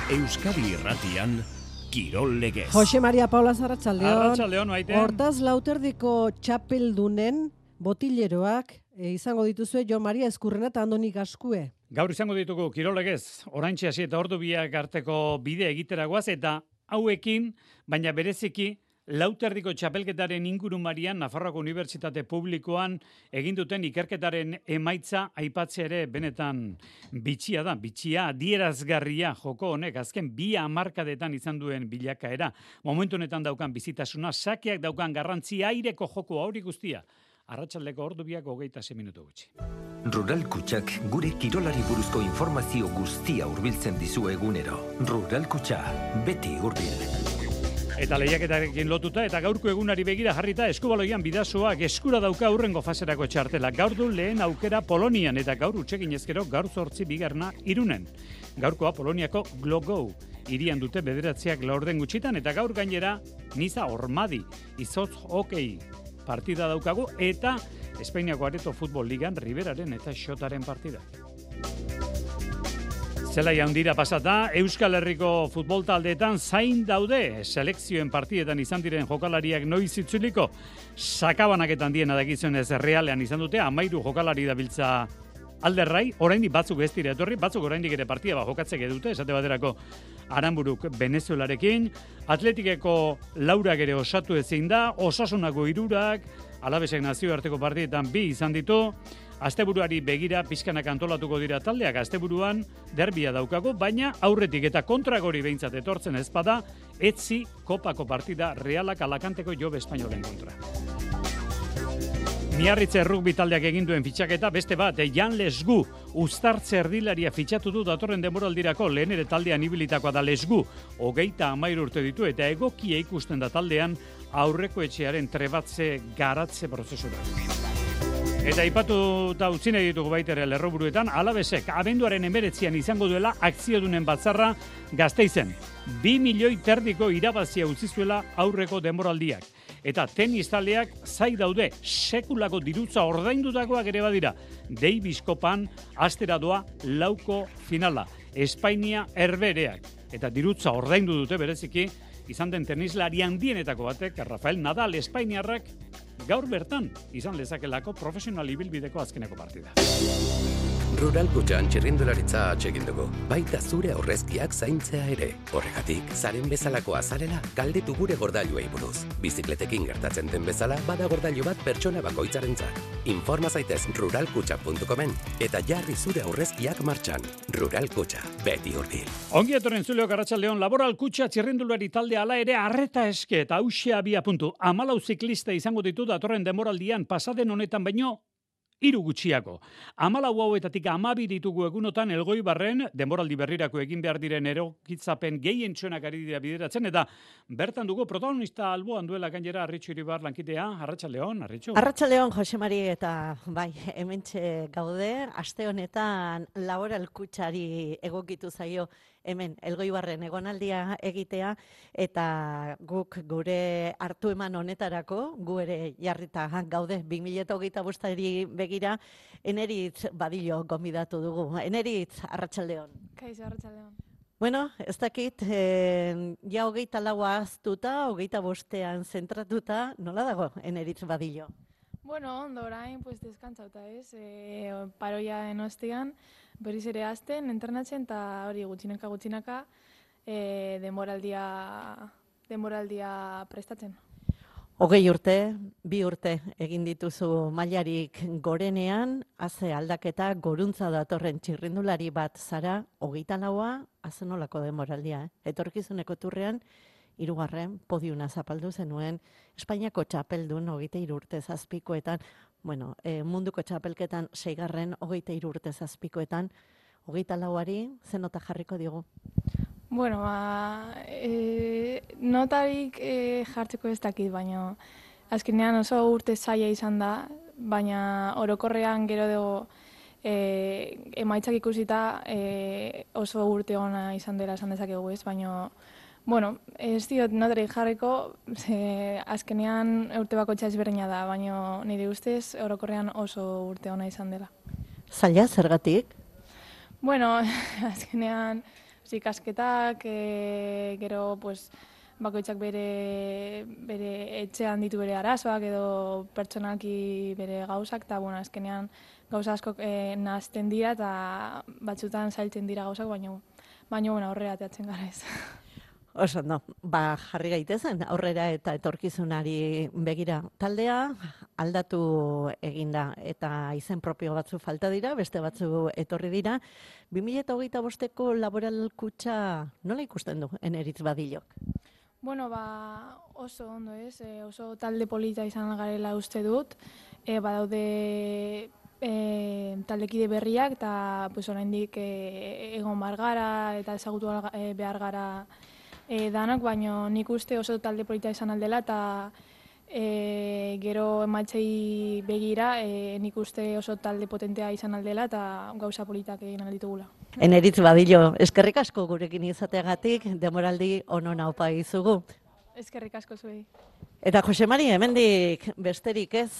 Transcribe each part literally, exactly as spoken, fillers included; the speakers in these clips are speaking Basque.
Euskadi Irratian, Kirol Legez. Jose Maria Paula Arratsaldeon. Arratsaldeon, maite. Hortaz lauterdiko txapeldunen botileroak e, izango dituzue Jo Maria Eskurrena eta Andoni Gaskue. Gaur izango ditugu Kirol Legez, oraintxe hasi eta ordu biak arteko bide egiteragoaz eta hauekin, baina bereziki lauterdiko txapelketaren ingurumarian Nafarroako Unibertsitate Publikoan egin duten ikerketaren emaitza aipatzea ere benetan bitxia da, bitxia adierazgarria joko honek azken bi hamarkadetan izan duen bilakaera. Momentu honetan daukan bizitasuna, sakeak daukan garrantzia, aireko joko hori guztia. Arratsaldeko ordu biak hogeita sei minutu gutxi. Rural Kutxak gure kirolari buruzko informazio guztia hurbiltzen dizu egunero. Rural Kutxa, beti hurbil. Eta lehiaketarekin lotuta eta gaurko egunari begira jarrita eskubaloian bidazoak eskura dauka aurrengo faserako txartela. Gaur du lehen aukera Polonian eta gaur utxegin ezkero gaur zortzi bigarna Irunen. Gaurkoa Poloniako Glogou hirian dute bederatziak laurden gutxitan eta gaur gainera Niza Ormadi izotz hokei partida daukagu eta Espainiako Areto Futbol Ligan Riberaren eta Xotaren partida. Zelai handira pasata, Euskal Herriko futbol taldeetan zain daude selekzioen partidetan izan diren jokalariak noiz itzuliko. Sakabanaketan diena dakizunez Realean izan dute, amairu jokalari dabiltza alderrai, oraindik batzuk ez dira etorri, batzuk oraindik ere partida bat jokatzek edute, esate baterako Aranburuk Venezuelarekin, Atletikeko laurak ere osatu ezin da, Osasunako hirurak, Alabesek nazioarteko partidetan bi izan ditu, asteburuari begira pizkanak antolatuko dira taldeak, asteburuan derbia daukago, baina aurretik eta kontragori behintzat etortzen ezpada, etzi kopako partida Realak Alakanteko Jobe Espainolen kontra. Miarritze rugby taldeak egin duen fitxaketa beste bat, Jan Lesgu, uztartze erdilaria fitxatu du datorren denboraldirako, lehen ere taldean ibilitakoa da Lesgu, hogeita hamairu urte ditu eta egokia ikusten da taldean aurreko etxearen trebatze garatze prozesura. Eta ipatu eta utzi nahi ditugu baitere lerroburuetan, Alabesek abenduaren emeretzian izango duela akziodunen batzarra Gasteizen. Bi milioi terdiko irabazia utzizuela aurreko denboraldiak. Eta tenis taldeak zai daude, sekulako dirutza ordaindutakoak ere badira. Davis Kopan astera doa lauko finala. Espainia herbereak. Eta dirutza ordaindu dute bereziki, izan den tenislari handienetako batek, Rafael Nadal Espainiarrak, gaur bertan izan lezakelako profesional ibilbideko azkeneko partida. Rural Kutxan txirrindularitza atsegin dugu, baita zure aurrezkiak zaintzea ere. Horregatik, zaren bezalako azarela galdetu gure gordailuei buruz. Bizikletekin gertatzen den bezala, bada gordailu bat pertsona bakoitzarentzat. Informa zaitez rural kutxa puntu comen eta jarri zure aurrezkiak martxan. Rural Kutxa, beti hurbil. Ongi etorren zuleok arratsaldeon, Laboral Kutxa txirrindulari talde ala ere arreta eske eta hauxe abia puntu. Hamalau ziklista izango ditu datorren denboraldian pasaden honetan baino hiru gutxiako. Hamalau hauetatik hamabi ditugu egunotan Elgoibarren denboraldi berrirako egin behar diren erokitzapen gehien txonak ari dira bideratzen eta bertan dugu protagonista alboan duela gainera Arritxu Iribar lankitea. Arratsaldeon, Arritxu. Arratsaldeon, Jose Mari, eta bai, hementxe gaude, aste honetan Laboral Kutxari egokitu zaio hemen Elgoibarren egonaldia egitea eta guk gure hartu eman honetarako, gu ere jarrita gaude bi mila hogeita bostari begira, Eneritz Badillo gonbidatu dugu. Eneritz, arratsaldeon. Kaixo, arratsaldeon. Bueno, ez dakit, eh, ja hogeita laua aztuta, hogeita bostean zentratuta, nola dago Eneritz Badillo? Bueno, ondo orain, pues deskantzauta ez, e, paroia enostian, berriz ere azten, entrenatzen, eta hori gutxinaka gutxinaka, e, denboraldia, denboraldia prestatzen. Hogei urte, bi urte egin dituzu mailarik gorenean, haze aldaketa goruntza datorren txirrindulari bat zara, hogeita laua, haze nolako denboraldia, eh? Etorkizuneko turrean, hirugarren podiuna zapaldu zenuen, Espainiako txapeldun hogeita hiru urte zazpikoetan, bueno, e, munduko txapelketan seigarren hogeita hiru urte zazpikoetan, hogeita lauari zen nota jarriko digu? Bueno, ba, e, notarik e, jartzeko ez dakit, baina azkenean oso urte zaila izan da, baina orokorrean gero dugu e, emaitzak ikusita e, oso urte ona izan dela esan dezakegu ez, baina bueno, ez diot notarik jarriko, ze, azkenean urte bakotxa ezberdina da, baina nire ustez orokorrean oso urte ona izan dela. Zaila, zergatik? Bueno, azkenean ikasketak, e, gero, pues, bakoitzak bere, bere etxean ditu bere arazoak edo pertsonalki bere gauzak, eta bueno, azkenean gauza asko e, nahazten dira eta batzutan zailtzen dira gauzak, baina baina bueno, aurrera ateratzen gara ez. Oso, no, ba, jarri gaitezen, aurrera eta etorkizunari begira. Taldea aldatu eginda eta izen propio batzu falta dira, beste batzu etorri dira. bi mila hogeita bosteko laboral kutxa nola ikusten du, Eneritz Badillok? Bueno, ba, oso ondo ez, e, oso talde polita izan garela uste dut, e, badaude e, taldekide berriak eta pues, oraindik e, egon behar gara eta ezagutu e, behar gara e, danak, baina nik uste oso talde polita izan aldela eta e, gero emaitzei begira e, nik uste oso talde potentea izan aldela eta gauza politak egin alditugula. Eneritz Badillo, eskerrik asko gurekin izateagatik, demoraldi onon aupa izugu. Eskerrik asko zuei. Eta Jose Mari, hemendik besterik ez,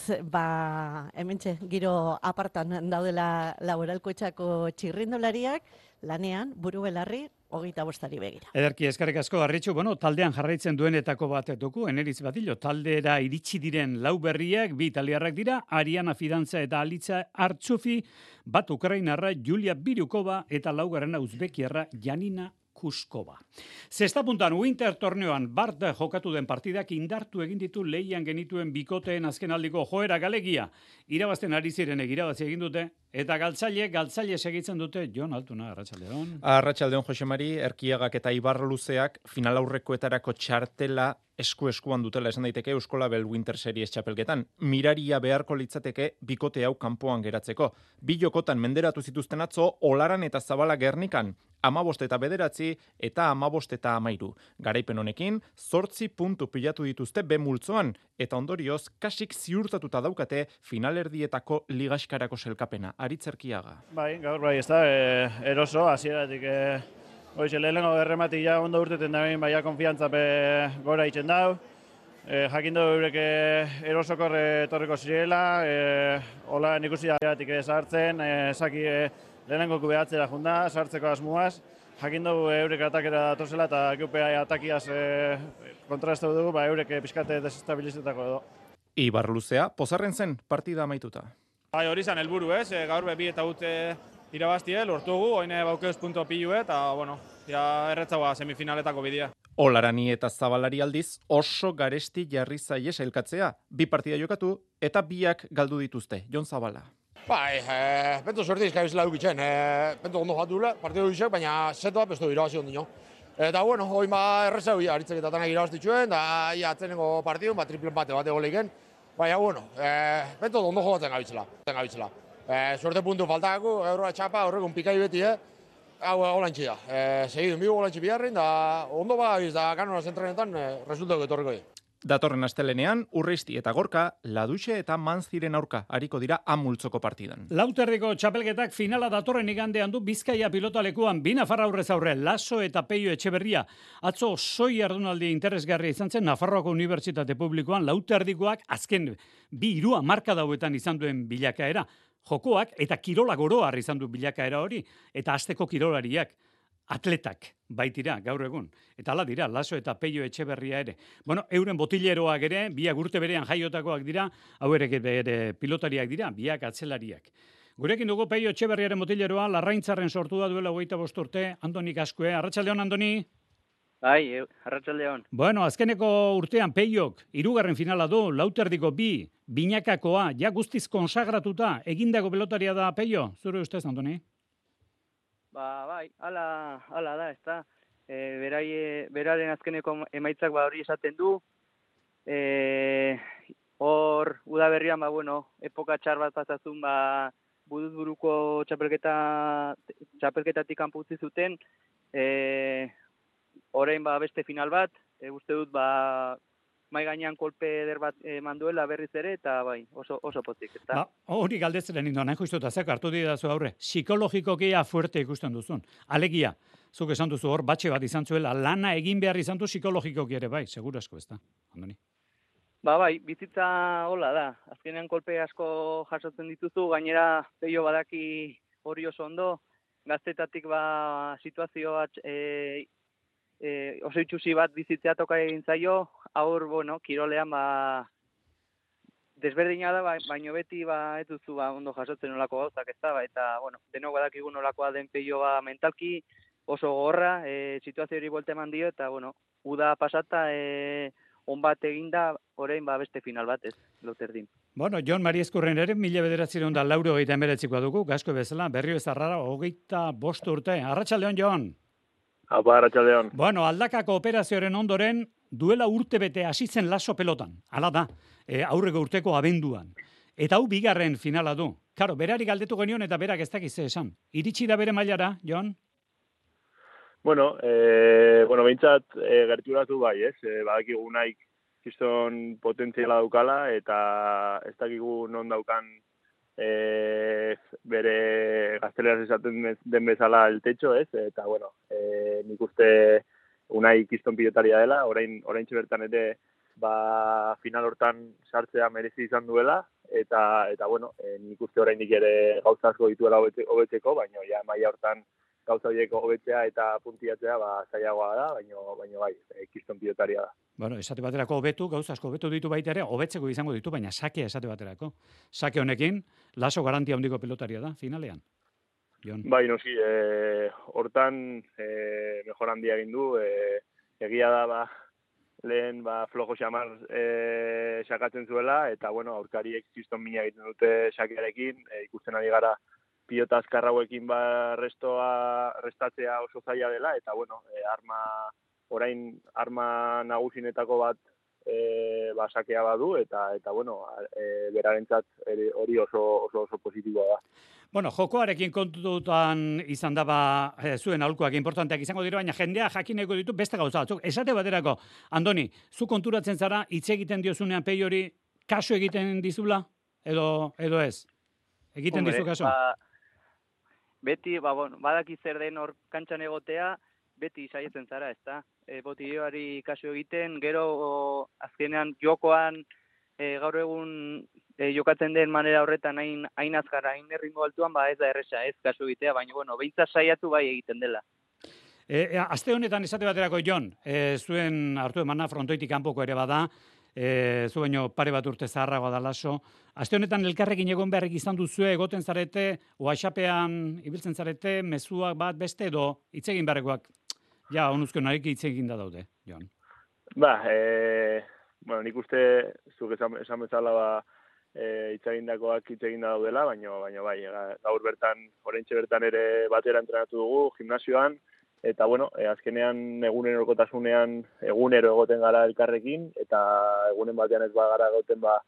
ba, hementxe, giro apartan daudela laboralkotxako txirrindulariak, lanean, buru belarri, hogeita bostari begira. Ederki, eskerrik asko, Arritxu, bueno, taldean jarraitzen duenetako bat dugu, Eneritz Badillo, taldera iritsi diren lau berriak, bi italiarrak dira, Ariana Fidantza eta Alitza Artzufi, bat Ukrainarra Julia Birukova eta laugarrena Uzbekiarra Janina Kuskova. Zesta puntan, Winter torneoan Bart jokatu den partidak indartu egin ditu lehian genituen bikoteen azkenaldiko joera galegia. Irabazten ari ziren egirabazi egin dute, eta galtzaile, galtzaile segitzen dute. Jon Altuna, Arratsaldeon. Arratsaldeon, Jose Mari, Erkiagak eta Ibar Luzeak final aurrekoetarako txartela esku-eskuan dutela esan daiteke Euskolabel Winter Series txapelketan. Miraria beharko litzateke bikote hau kanpoan geratzeko. Bi jokotan menderatu zituzten atzo, Olaran eta Zabala Gernikan, amabost eta bederatzi eta amabost eta amairu. Garaipen honekin, zortzi puntu pilatu dituzte be multzoan, eta ondorioz, kasik ziurtatuta daukate finalerdietako ligaskarako selkapena. Aritz Erkiaga. Bai, gaur bai, ez da, e, eroso, hasieratik e, Hoize, lehenengo errematik ja ondo urteten da behin, baina konfiantza gora itzen dau. E, jakin dugu eurek erosokor etorriko zirela, e, hola nik usi hasieratik sartzen, e, zaki e, lehenengo kubeatzera junda, sartzeko asmuaz. Jakin dugu eurek atakera datozela eta geupea atakiaz e, kontrastu dugu, ba eurek pixkate desestabilizetako edo. Ibar Luzea, pozarren zen partida amaituta. Bai, hori zan helburu ez, e, gaur bi eta ut irabaztie, lortugu, oine baukeuz punto pilu eta, bueno, ja erretzagoa semifinaletako bidea. Olarani eta Zabalari aldiz oso garesti jarri zaie sailkatzea. Bi partida jokatu eta biak galdu dituzte. Jon Zabala. Bai, e, bento sorte izkaibizela dukitzen, e, bento ondo jatule, partida dukizek, baina zetua bestu irabazi ondino. Eta, bueno, hoi ma errezau, aritzek eta tanak irabaztitxuen, da, ia atzenengo partidun, ba, triple empate bat egoleiken. Baina, bueno, e, bento ondo jogatzen gabitzela, gabitzela. E, suerte puntu faltako, euroa txapa, horrekun pikai beti, eh? Hau golantxi da. E, segidun bigu golantxi biharrin, da ondo ba, biz, da kanona zentrenetan, e, resultatu etorriko di. Datorren astelenean, Urreisti eta Gorka, Laduxe eta Manziren aurka hariko dira amultzoko partidan. Lauterriko txapelketak finala datorren igandean du Bizkaia pilotalekuan bi Nafarra aurrez aurre, Laso eta Peio Etxeberria. Atzo soi ardunaldi interesgarria izan zen Nafarroako Unibertsitate Publikoan lauterdikoak azken bi hirua marka dauetan izan duen bilakaera. Jokoak eta kirola goroar izan du bilakaera hori, eta asteko kirolariak, atletak baitira gaur egun. Eta hala dira, Laso eta Peio Etxeberria ere. Bueno, euren botileroak ere, biak urte berean jaiotakoak dira, hau ere bere pilotariak dira, biak atzelariak. Gurekin dugu Peio Etxeberriaren botileroa, Larraintzarren sortu da duela hogeita bost urte, Andoni Kaskue. Arratsaldeon, Andoni. Bai, arratsaldeon. Bueno, azkeneko urtean Peiok hirugarren finala du, lauterdiko bi, binakakoa, ja guztiz konsagratuta, egindako pelotaria da Peio, zure ustez, Andoni? Ba, bai, ala, ala da, ez da. E, berai, beraren azkeneko emaitzak ba hori esaten du. E, hor, udaberrian, ba, bueno, epoka txar bat pasazun, ba, buduz buruko txapelketa, txapelketatik kanpo utzi zuten. E, orain, ba, beste final bat, e, uste dut, ba, mai gainean kolpe eder bat eman duela berriz ere, eta bai, oso, oso pozik. Eta... Ba, hori galdetzeren indo, nahi justu eta zek hartu didazu aurre, psikologikokia fuerte ikusten duzun. Alegia, zuk esan duzu hor, batxe bat izan zuela, lana egin behar izan du psikologikoki ere, bai, seguro asko ez da, Andoni. Ba, bai, bizitza hola da. Azkenean kolpe asko jasotzen dituzu, gainera Peio badaki hori oso ondo, gaztetatik ba, situazio bat, e, e, oso itxusi bat bizitzea toka egin zaio, aur, bueno, kirolean, ba, desberdina da, ba, baino beti, ba, ez duzu, ba, ondo jasotzen nolako gauzak, ez da, ba, eta, bueno, denok badakigu nolakoa den peio, ba, mentalki, oso gogorra, e, situazio hori buelte eman dio, eta, bueno, uda pasata, e, on bat eginda, orain ba beste final bat ez, loterdin. Bueno, Jon Mari Ezkurren ere, mila bederatzireun da lauro hogeita emeretzikoa dugu, gasko bezala, berrio ez arrara, hogeita bost urte. Arratsaldeon, Jon. Apa, arratsaldeon. Bueno, aldakako operazioaren ondoren, duela urte bete hasi zen Laso pelotan. Hala da, e, aurreko urteko abenduan. Eta hau bigarren finala du. Karo, berari galdetu genion eta berak ez dakiz esan. Iritsi da bere mailara, Jon? Bueno, eh, bueno, behintzat eh, gerturatu bai, ez? Eh, badakigu naik kiston potentziala daukala eta ez dakigu non daukan eh, bere gazteleraz esaten den bezala el techo, ez? Eta, bueno, eh, nik uste unai kiston pilotaria dela, orain, orain bertan ere ba, final hortan sartzea merezi izan duela, eta, eta bueno, eh, nik uste oraindik ere gauza asko dituela hobetzeko, baina ja maila hortan gauza horiek hobetzea eta puntiatzea ba zailagoa da, baino baino bai, e, kiston pilotaria da. Bueno, esate baterako hobetu, gauza asko hobetu ditu baita ere, hobetzeko izango ditu, baina sakea esate baterako. Sake honekin, Laso garantia handiko pilotaria da finalean. Jon. Bai, noski, eh hortan eh mejor handia egin du, eh egia da ba lehen ba flojo xamar eh sakatzen zuela eta bueno, aurkariek kiston mina egiten dute sakearekin, e, ikusten ari gara pilota azkar hauekin ba restoa restatzea oso zaila dela eta bueno, e, arma orain arma nagusinetako bat eh ba sakea badu eta eta bueno, e, berarentzat hori oso oso oso positiboa da. Bueno, jokoarekin kontutan izan da ba e, zuen aholkuak importanteak izango dira, baina jendea jakineko ditu beste gauza batzuk. Esate baterako, Andoni, zu konturatzen zara hitz egiten diozunean pei hori kasu egiten dizula edo edo ez? Egiten Hombre, dizu kasu? Ba, beti, ba, bueno, badaki zer den hor kantxan egotea, beti saietzen zara, ezta? E, botioari kasu egiten, gero o, azkenean jokoan e, gaur egun e, jokatzen den manera horretan hain hain azkara, hain erringo altuan, ba ez da erresa, ez kasu egitea, baina bueno, behintzat saiatu bai egiten dela. E, e, aste honetan esate baterako Jon, e, zuen hartu emana frontoitik kanpoko ere bada, e, zu baino pare bat urte zaharragoa da Laso. Aste honetan elkarrekin egon beharrik izan duzue, egoten zarete, WhatsAppean ibiltzen zarete, mezuak bat beste edo hitz egin beharrekoak. Ja, onuzko narik hitz egin da daude, Jon. Ba, e, bueno, nik uste zuk esan, esan bezala ba, e, hitz egindakoak hitz egin da daudela, baina baina bai, gaur bertan, oraintxe bertan ere batera entrenatu dugu, gimnasioan, eta bueno, e, azkenean egunerokotasunean egunero egoten gara elkarrekin, eta egunen batean ez bagara egoten ba,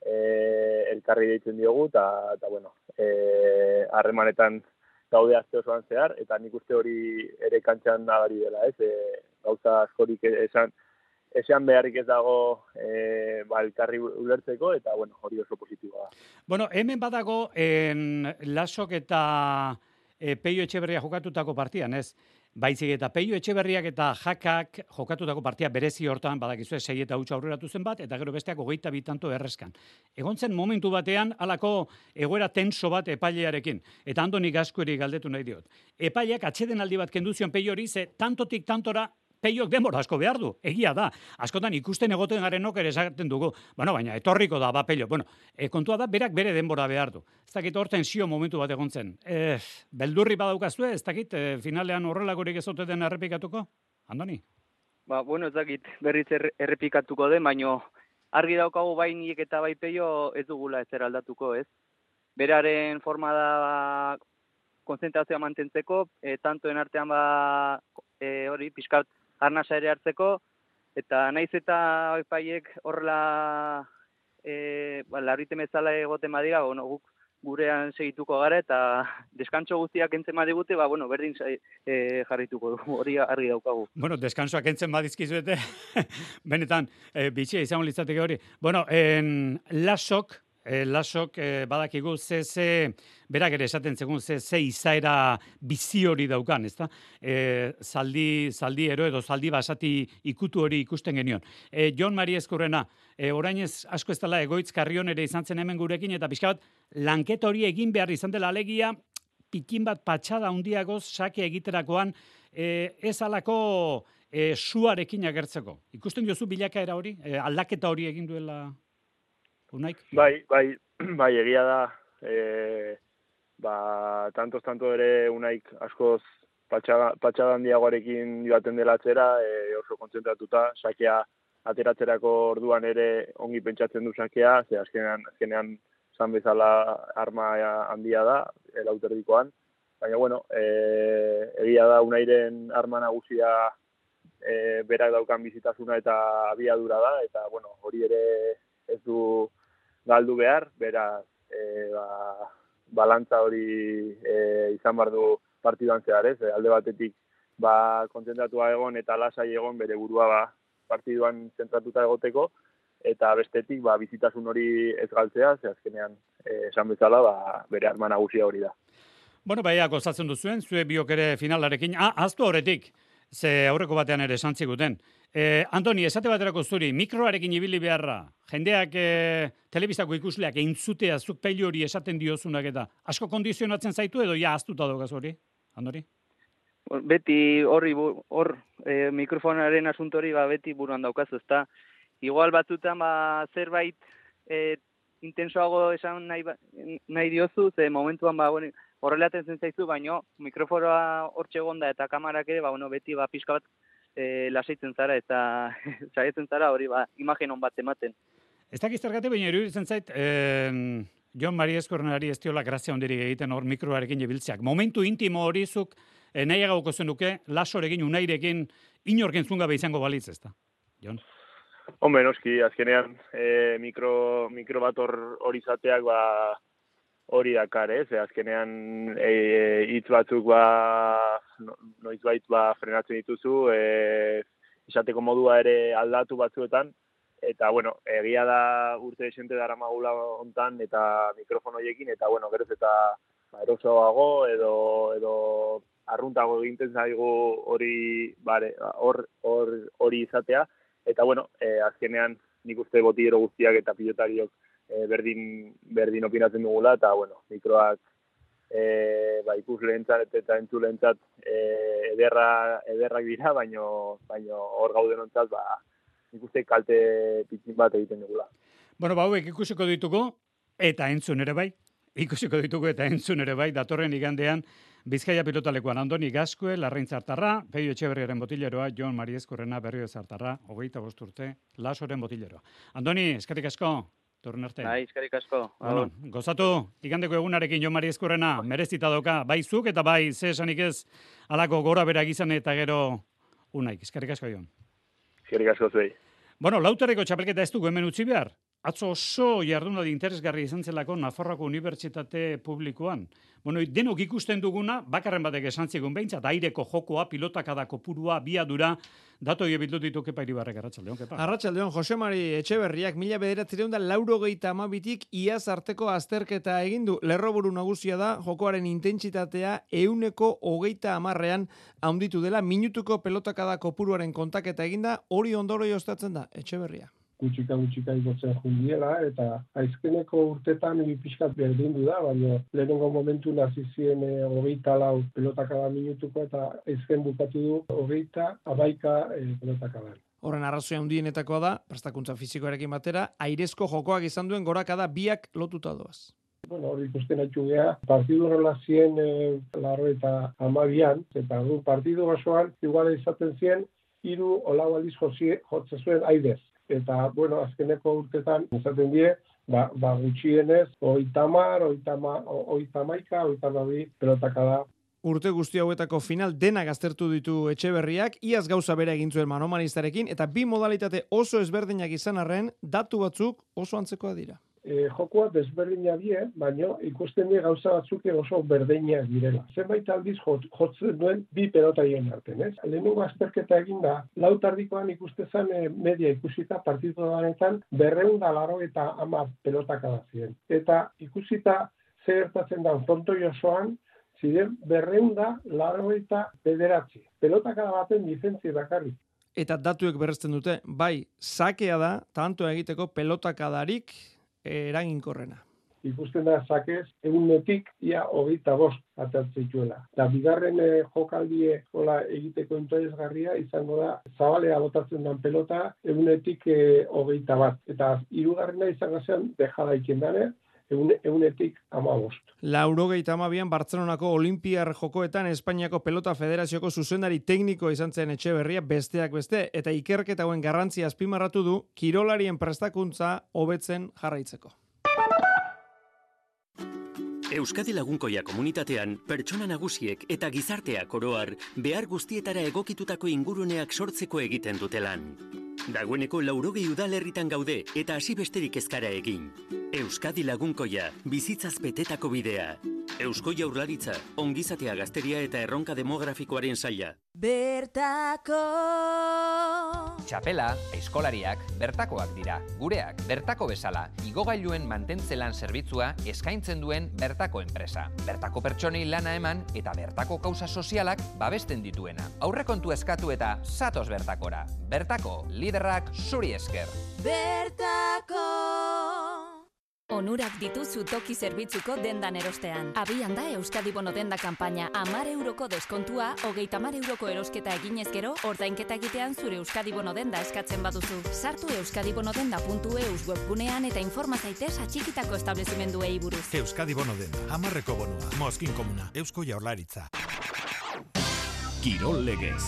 e, elkarri deitzen diogu, eta, eta bueno, e, harremanetan gaude aste osoan zehar, eta nik uste hori ere kantxan nabari dela, ez? E, gauza askorik esan, esan beharrik ez dago e, ba, elkarri ulertzeko, eta bueno, hori oso positiboa da. Bueno, hemen badago en Lasok eta e, Peio Etxeberria jokatutako partian, ez? Baizik eta Peio Etxeberriak eta Jakak jokatutako partia berezi hortan, badakizue sei eta huts aurreratu zen bat, eta gero besteak hogeita bi tanto erreskan. Egon zen momentu batean, halako egoera tenso bat epailearekin. Eta Andoni Gaskueri galdetu nahi diot. Epaileak atxeden aldi bat kendu zion Peio hori, ze tantotik tantora Peiok denbora asko behar du, egia da. Askotan ikusten egoten garenok ere esaten dugu. Bueno, baina etorriko da, ba, Peio. Bueno, e, kontua da, berak bere denbora behar du. Ez dakit hor tensio momentu bat egon zen. E, beldurri badaukazue, ez dakit, e, finalean horrelakorik ez ote den errepikatuko? Andoni? Ba, bueno, ez dakit berriz er, errepikatuko den, baino argi daukagu bai nik eta bai Peio ez dugula ezer aldatuko, ez? Beraren forma da konzentrazioa mantentzeko, e, tantoen artean ba e, hori pixkat arnasa ere hartzeko, eta naiz eta epaiek horrela e, ba, larrite mezala egoten badira, bueno, guk gurean segituko gara, eta deskantso guztiak entzen badigute, ba, bueno, berdin e, jarrituko du, hori argi daukagu. Bueno, deskansoak entzen badizkizuete, benetan, e, bitxia izango litzateke hori. Bueno, en Lasok, E, Lasok e, badakigu ze ze berak ere esaten zegun ze ze izaera bizi hori daukan, ezta? E, zaldi zaldi ero edo zaldi basati ikutu hori ikusten genion. E, Jon Mari Ezkurrena, e, orainez asko ez dela Egoitz Karrion ere izan zen hemen gurekin eta pixka bat lanketa hori egin behar izan dela alegia pikin bat patxada handiagoz sake egiterakoan e, ez alako e, suarekin agertzeko. Ikusten diozu bilakaera hori, e, aldaketa hori egin duela Unaik? Bai, bai, bai, egia da, e, ba, tantos tanto ere Unaik askoz patxada, patxada handiagoarekin joaten dela atzera, e, oso kontzentratuta, sakea ateratzerako orduan ere ongi pentsatzen du sakea, ze azkenean, azkenean zan bezala arma handia da, lauterdikoan. Baina, bueno, e, egia da Unairen arma nagusia e, berak daukan bizitasuna eta abiadura da, eta, bueno, hori ere ez du galdu behar, beraz, e, ba, balantza hori e, izan behar du partiduan zehar, ez? Alde batetik, ba, kontzentratua egon eta lasai egon bere burua ba, partiduan zentratuta egoteko, eta bestetik ba, bizitasun hori ez galtzea, ze azkenean eh, esan bezala ba, bere arma nagusia hori da. Bueno, baia gozatzen duzuen, zue biok ere finalarekin, ah, aztu horretik, ze aurreko batean ere esantziguten. Eh, Antoni, esate baterako zuri, mikroarekin ibili beharra, jendeak eh, telebistako ikusleak entzutea zuk peilu hori esaten diozunak eta asko kondizionatzen zaitu edo ja aztuta daukaz hori, Andoni? Beti horri hor e, mikrofonaren asuntori ba beti buruan daukazu, ezta. Igual batzutan ba zerbait e, intensoago esan nahi, nahi diozu, ze momentuan ba bueno, horrelaten zen zaizu, baino mikrofonoa hortxe egonda eta kamarak ere ba bueno, beti ba pixka bat e, lasaitzen zara eta saiatzen zara hori ba imagen on bat ematen. Ez dakiz zergatik, baina iruditzen zait, eh, Jon Mari Eskornari ez diola grazia hondirik egiten hor mikroarekin ibiltzeak. Momentu intimo hori zuk E, nahi agauko zenuke, lasorekin, unairekin, inorken zungabe izango balitz, ez da? Jon? Hombre, noski, azkenean e, mikro, mikro bat hori izateak ba, hori dakar, ez? E, azkenean hitz e, batzuk ba, no, noiz bait ba, frenatzen dituzu, e, izateko modua ere aldatu batzuetan, eta, bueno, egia da urte desente dara magula hontan, eta mikrofono horiekin, eta, bueno, geroz eta ba, erosoago edo, edo arruntago eginten zaigu hori bare, hor hor hori izatea eta bueno, eh, azkenean nik uste botillero guztiak eta pilotariok eh, berdin berdin opinatzen dugula eta bueno, mikroak eh, ba ikusleentzat eta entzuleentzat eh, ederra ederrak dira, baino baino hor gaudenontzat ba nik uste kalte pitzin bat egiten dugula. Bueno, ba hauek ikusiko dituko eta entzun ere bai. Ikusiko ditugu eta entzun ere bai, datorren igandean Bizkaia pilotalekuan Andoni Gaskue, Larrain Zartarra, Peio Etxeberriaren botilleroa, Jon Mari Eskurrena, Berrio Zartarra, hogeita bost urte, Lasoren botilleroa. Andoni, eskerrik asko, turn arte. Bai, eskerrik asko. Bueno, gozatu, igandeko egunarekin Jon Mari Eskurrena, merezita doka, bai zuk eta bai ze esanik ez, alako gora berak izan eta gero Unaik. Eskerrik asko, Jon. Eskerrik asko zuei. Bueno, lauterreko txapelketa ez dugu hemen utzi behar. Atzo oso jardunaldi interesgarri izan zelako Nafarroako Unibertsitate Publikoan. Bueno, denok ikusten duguna, bakarren batek esan zigun behintzat, aireko jokoa, pilotakada kopurua, biadura, dato hie bildu ditu Kepa Iribarrek, Arratsaldeon, Kepa. Arratsaldeon, Jose Mari Etxeberriak mila bederatziehun eta laurogeita hamabitik iaz arteko azterketa egin du. Lerroburu nagusia da, jokoaren intentsitatea ehuneko hogeita hamarrean handitu dela, minutuko pelotakada kopuruaren kontaketa eginda, hori ondoro jostatzen da, Etxeberria. gutxika gutxika igotzen jundiela, eta aizkeneko urtetan pixkat berdindu da, baina lehenengo momentu nazi ziren e, hogeita lau pelotakada minutuko, eta aizken bukatu du hogeita hamaika e, pelotakadan. Horren arrazoia handienetakoa da, prestakuntza fisikoarekin batera, airezko jokoak izan duen gorakada biak lotuta doaz. Bueno, hori ikusten haitu geha, partidu horrela ziren e, larro eta hamabian, eta du partidu osoan, iguala izaten ziren, hiru olau aldiz jotzen zuen aidez. Eta, bueno, azkeneko urtetan, izaten die, ba, ba gutxienez, oita hamar, oita hamaika, oita hamabi pelotakada. Urte guzti hauetako final denak aztertu ditu Etxeberriak, iaz gauza bera egin zuen manomanistarekin, eta bi modalitate oso ezberdinak izan arren, datu batzuk oso antzekoa dira. E, jokoa desberdina die, baina ikusten die gauza batzuk oso berdinak direla. Zenbait aldiz jotzen duen bi pelotarien arten, ez? Lehenengo azterketa eginda, lau tardikoan ikustezan e, media ikusita partidu danetan berrehun eta laurogeita hamar pelotakada ziren. Eta ikusita zer gertatzen da frontoi osoan, ziren berrehun eta laurogeita bederatzi. Pelotakada baten diferentzia bakarrik. Eta datuek berresten dute, bai, sakea da, tanto egiteko pelotakadarik eraginkorrena. ikusten da zakez, egunetik ia hogeita bost atertzen dituela. Eta bigarren eh, jokaldie hola egiteko interesgarria izango da zabalea botatzen den pelota egunetik eh, hogeita bat. Eta hirugarrena izango zen dejada ikendane, egunetik amabost. Laurogeita amabian Bartzelonako Olimpiar Jokoetan Espainiako Pelota Federazioko zuzendari tekniko izan zen Etxeberria besteak beste, eta ikerketa hauen garrantzia azpimarratu du kirolarien prestakuntza hobetzen jarraitzeko. Euskadi Lagunkoia komunitatean, pertsona nagusiek eta gizarteak oroar behar guztietara egokitutako inguruneak sortzeko egiten dutelan. Dagoeneko laurogei udalerritan gaude eta hasi besterik ezkara egin. Euskadi Lagunkoia, bizitzaz betetako bidea. Eusko Jaurlaritza, ongizatea gazteria eta erronka demografikoaren saila. Bertako Txapela, aizkolariak, bertakoak dira. Gureak, bertako bezala, igogailuen mantentzelan zerbitzua eskaintzen duen bertako enpresa. Bertako pertsonei lana eman eta bertako kausa sozialak babesten dituena. Aurrekontu eskatu eta zatoz bertakora. Bertako, liderrak zuri esker. Bertako Onurak dituzu toki zerbitzuko dendan erostean. Abian da Euskadi Bono denda kanpaina hamar euroko deskontua, hogeita hamar euroko erosketa eginez gero, ordainketa egitean zure Euskadi Bono denda eskatzen baduzu. Sartu euskadibonodenda puntu eus webgunean eta informa zaitez atxikitako establezimenduei buruz. Euskadi Bono denda, hamarreko bonua, Mozkin Komuna, Eusko Jaurlaritza. Kirol legez.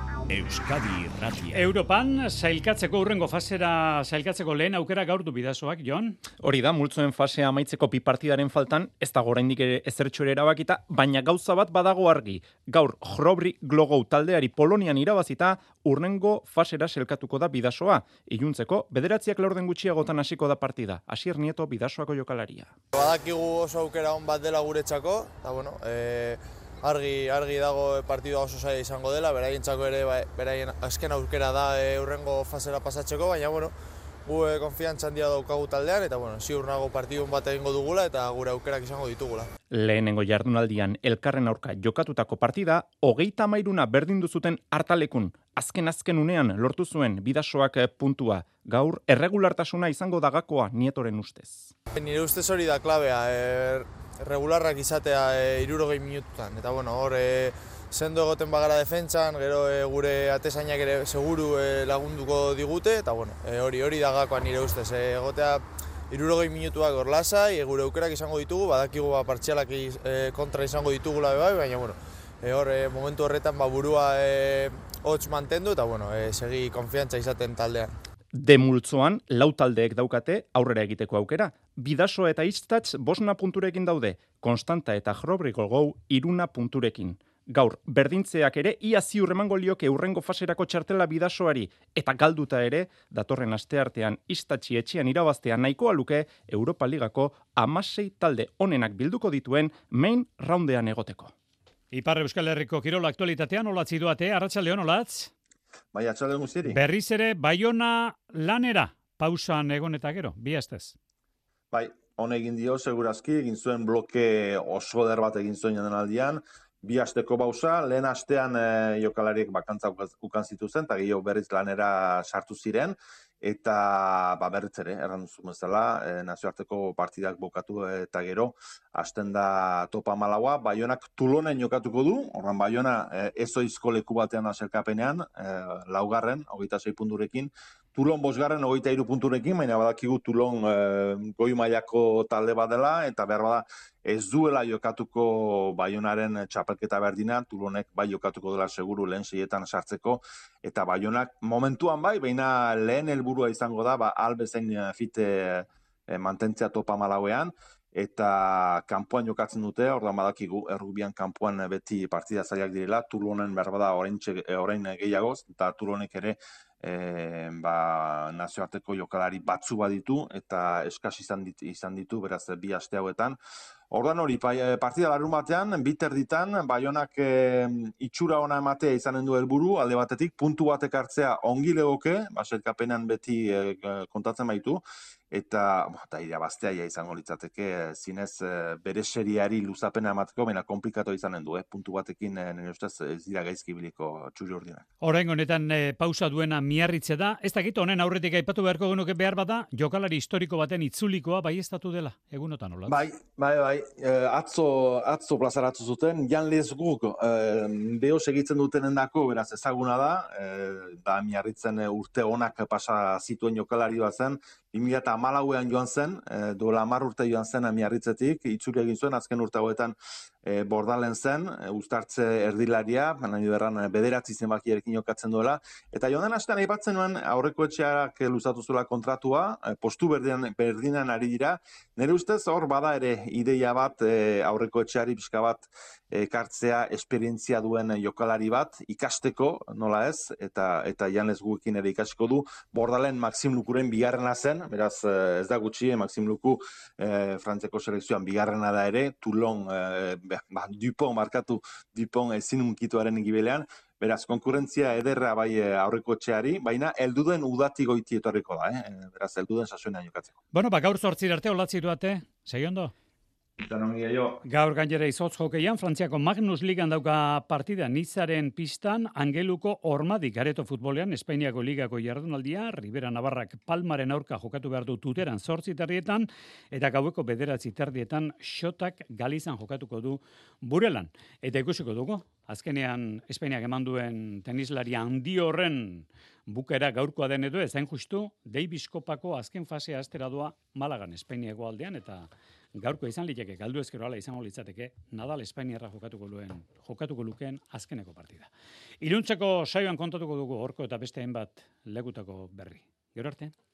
Euskadi Irratia. Europan sailkatzeko urrengo fasera sailkatzeko lehen aukera gaur du Bidasoak, Jon? Hori da, multzoen fasea amaitzeko bi partidaren faltan, ez dago oraindik ere ezertxo ere erabakita, baina gauza bat badago argi. Gaur Hrobri Glogou taldeari Polonian irabazita, urrengo fasera sailkatuko da Bidasoa. Iluntzeko, bederatziak laurden gutxiagotan hasiko da partida. Asier Nieto Bidasoako jokalaria. Badakigu oso aukera on bat dela guretzako, eta bueno, eh Argi, argi dago partidua oso zaila izango dela, beraientzako ere ba, beraien azken aukera da e, urrengo fasera pasatzeko, baina bueno, gu e, konfiantza handia daukagu taldean, eta bueno, ziur nago partidun bat egingo dugula eta gure aukerak izango ditugula. Lehenengo jardunaldian elkarren aurka jokatutako partida, hogeita hamairuna berdindu zuten hartalekun. Azken-azken unean lortu zuen Bidasoak puntua. Gaur, erregulartasuna izango dagakoa Nietoren ustez. Nire ustez hori da klabea, er... regularrak izatea e, irurogei minututan. Eta bueno, hor e, sendo egoten bagara defentsan, gero e, gure atezainak ere seguru e, lagunduko digute, eta bueno, e, hori hori dagakoan nire ustez. E, egotea irurogei minutuak hor lasai, e, gure aukerak izango ditugu, badakigu ba, partzialak e, kontra izango ditugula bai, baina bueno, e, hor e, momentu horretan ba, burua e, hotz mantendu, eta bueno, e, segi konfiantza izaten taldean. Demultzoan, lau taldeek daukate aurrera egiteko aukera. Bidaso eta Iztatz bosna punturekin daude, Konstanta eta Hrobri Glogou iruna punturekin. Gaur, berdintzeak ere, ia ziur emango lioke urrengo faserako txartela Bidasoari, eta galduta ere, datorren asteartean Iztatzi etxean irabaztean nahikoa luke Europa Ligako hamasei talde onenak bilduko dituen main roundean egoteko. Ipar Euskal Herriko kirol aktualitatean olatzi duate, arratsaldeon olatz? Bai, atxaldeon guztieri. Berriz ere, Baiona lanera, pausan egon eta gero, bi astez. Bai, hon egin dio, segurazki, egin zuen bloke oso der bat egin zuen jenden aldian, bi asteko pausa, lehen astean e, jokalariek bakantza ukan zituzen, eta gehiago berriz lanera sartu ziren, eta ba, berriz ere, erran duzu bezala, e, nazioarteko partidak bokatu eta gero, hasten da topa malaua, Baionak Tulonen jokatuko du, horren Baiona e, ezoizko leku batean da zelkapenean, e, laugarren, hogeita sei punturekin, Tulon bosgarren, hogeita hiru punturekin, baina badakigu Tulon e, goi mailako talde bat dela, eta behar bada ez duela jokatuko Baionaren txapelketa berdina, Tulonek bai jokatuko dela seguru lehen seietan sartzeko, eta Baionak momentuan bai, baina lehen helburua izango da, ba, albezen fite e, mantentzea topa malauean, eta kanpoan jokatzen dute, ordan badakigu errubian kanpoan beti partida zailak direla, Tulonen behar bada orain gehiagoz, eta Tulonek ere E, ba, nazioarteko jokalari batzu baditu eta eskas izan ditu, izan ditu beraz bi aste hauetan. Ordan hori, partida larun batean, biter ditan, Baionak e, itxura ona ematea izanen du helburu, alde batetik, puntu batek hartzea ongi legoke, baselkapenean beti e, kontatzen baitu, eta eta irabaztea ja izango litzateke zinez bere seriari luzapena emateko, baina komplikatu izanen du, eh? puntu batekin nire ustez ez dira gaizki biliko txuri urdinak. Orain honetan e, pausa duena Miarritze da, ez dakit honen aurretik aipatu beharko genuke behar bada, jokalari historiko baten itzulikoa baieztatu dela, egunotan hola? Bai, bai, bai, e, atzo, atzo plazaratu zuten, Jan Lesguk e, beho segitzen dutenendako, beraz ezaguna da, e, da Miarritzen urte onak pasa zituen jokalari bat zen, bi mila hamalauean joan zen, e, duela hamar urte joan zen Miarritzetik, itzuli egin zuen, azken urte hauetan e, Bordalen zen, e, uztartze erdilaria, baina berran bederatzi zenbakiarekin jokatzen duela, eta joan den astean aipatzen nuen aurreko etxeak luzatu zuela kontratua, e, postu berdinan, berdinan ari dira, nire ustez hor bada ere ideia bat e, aurreko etxeari pixka bat ekartzea esperientzia duen jokalari bat, ikasteko, nola ez, eta eta Jan Lesguekin ere ikasiko du, Bordalen Maxim Lukuren bigarrena zen, beraz ez da gutxi, Maxim Luku eh, Frantzeko selekzioan bigarrena da ere, Toulon, eh, ba, Dupont markatu, Dupont ezin unkituaren gibelean, beraz, konkurrentzia ederra bai aurreko etxeari, baina elduden udati goiti etorriko da, eh? beraz, elduden sasuenean jokatzeko. Bueno, ba, gaur zortzir arte olatzi duate, seiondo? Gaur gainera izotz jokeian, Frantziako Magnus Ligan dauka partida Nizaren pistan, Angeluko Ormadik Areto futbolean, Espainiako Ligako jardunaldia, Ribera Navarrak Palmaren aurka jokatu behar du Tuteran zortzi terdietan, eta gaueko bederatzi terdietan Xotak Galizan jokatuko du Burelan. Eta ikusiko dugu, azkenean Espainiak eman duen tenislari handi horren bukera gaurkoa den edo, ez zain justu, Davis Kopako azken fasea astera doa Malagan, Espainiako aldean, eta gaurko izan liteke, galdu ezkero ala izango litzateke, Nadal Espainiarra jokatuko luen, jokatuko lukeen azkeneko partida. Iluntzeko saioan kontatuko dugu horko eta beste hainbat legutako berri. Gero arte.